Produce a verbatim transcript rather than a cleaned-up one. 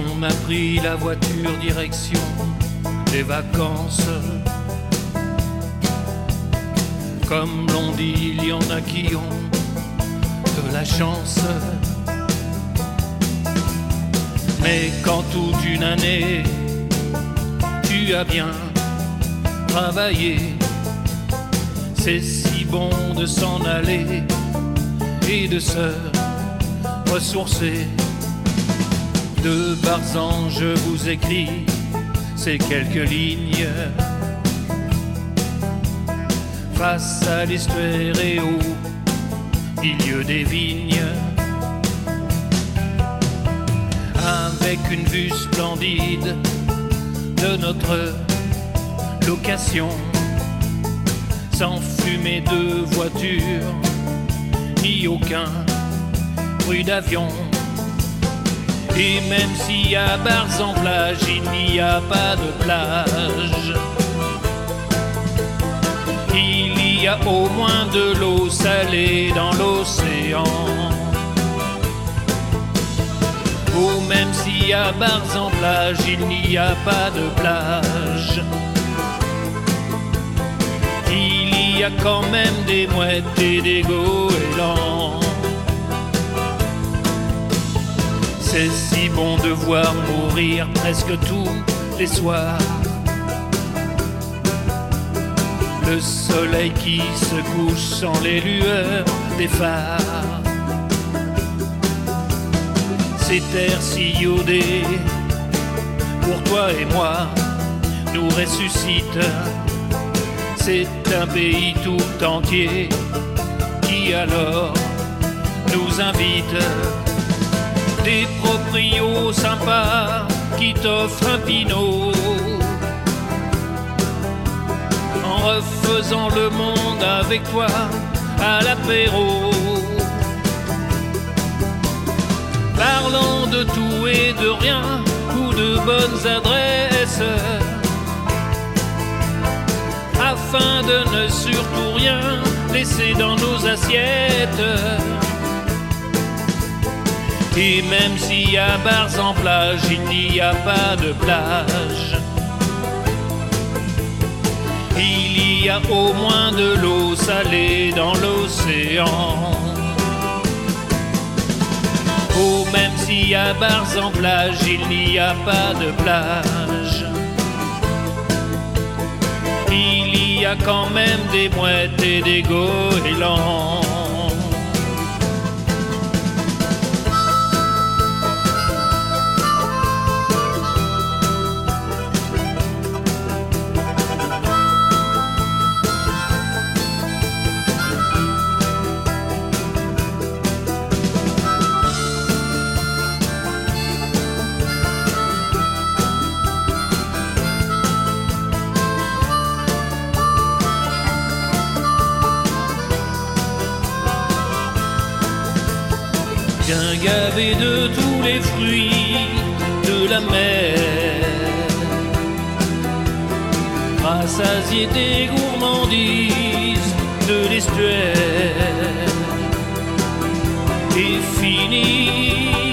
On a pris la voiture direction des vacances. Comme l'on dit, il y en a qui ont de la chance. Mais quand toute une année tu as bien travaillé, c'est si bon de s'en aller et de se ressourcer. De Barzan je vous écris ces quelques lignes face à l'estuaire et au milieu des vignes, avec une vue splendide de notre location, sans fumée de voiture ni aucun bruit d'avion. Et même si à Barzan-Plage il n'y a pas de plage, il y a au moins de l'eau salée dans l'océan. Ou même si à Barzan-Plage il n'y a pas de plage, il y a quand même des mouettes et des goélands. C'est si bon de voir mourir presque tous les soirs le soleil qui se couche sans les lueurs des phares. Ces terres sillonnées pour toi et moi nous ressuscitent. C'est un pays tout entier qui alors nous invite. Des proprios sympas qui t'offrent un pinot en refaisant le monde avec toi à l'apéro. Parlant de tout et de rien ou de bonnes adresses, afin de ne surtout rien laisser dans nos assiettes. Et même si à Barzan-Plage il n'y a pas de plage, il y a au moins de l'eau salée dans l'océan. Oh, même si à Barzan-Plage il n'y a pas de plage, il y a quand même des mouettes et des goélands. Bien gavé de tous les fruits de la mer, rassasié des gourmandises de l'estuaire, et fini